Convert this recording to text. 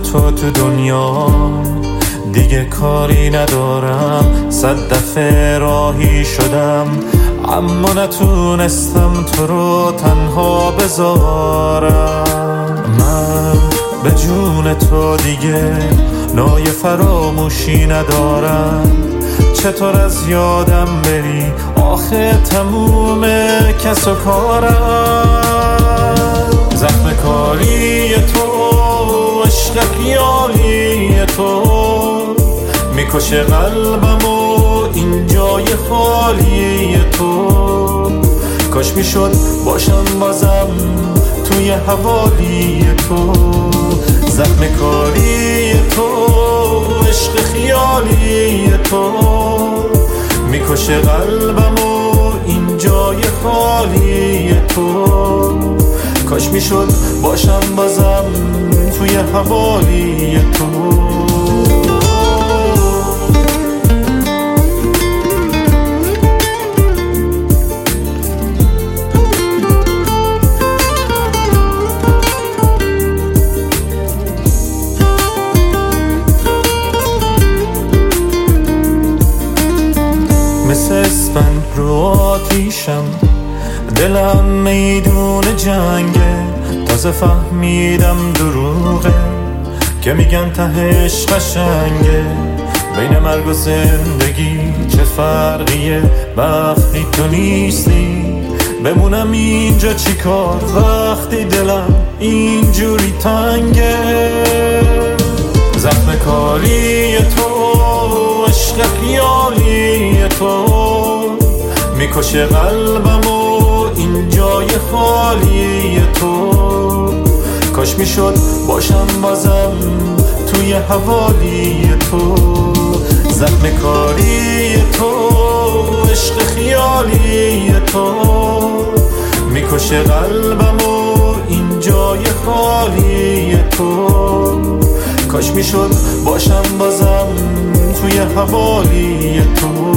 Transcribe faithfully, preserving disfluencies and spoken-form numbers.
تو تو دنیا دیگه کاری ندارم. صد دفعه راهی شدم اما نتونستم تو رو تنها بذارم. من به جون تو دیگه نای فراموشی ندارم. چطور از یادم بری آخه تموم کس و کارم. زخم کاری تو عشق خیالی تو میکشه قلبم و این جای خالی تو. کاش میشد باشم بازم توی حوالی تو. زخم کاری تو عشق خیالی تو میکشه قلبم و این جای خالی تو. کاش میشد باشم بازم توی حوالی تو. مثل اسفند رو آتیشم دلم میدون جنگه. تازه فهمیدم دروغه که میگن تهش قشنگه. بین مرگ و زندگی چه فرقیه وقتی تو نیستی. بمونم اینجا چی کار وقتی دلم اینجوری تنگه. زخم کاری تو عشق خیالی تو میکشه قلبم و این جای خالی تو. کاش میشد باشم بازم توی حوالی تو. زخم کاری تو عشق خیالی تو میکشه قلبم و این جای خالی تو. کاش میشد باشم بازم توی حوالی تو.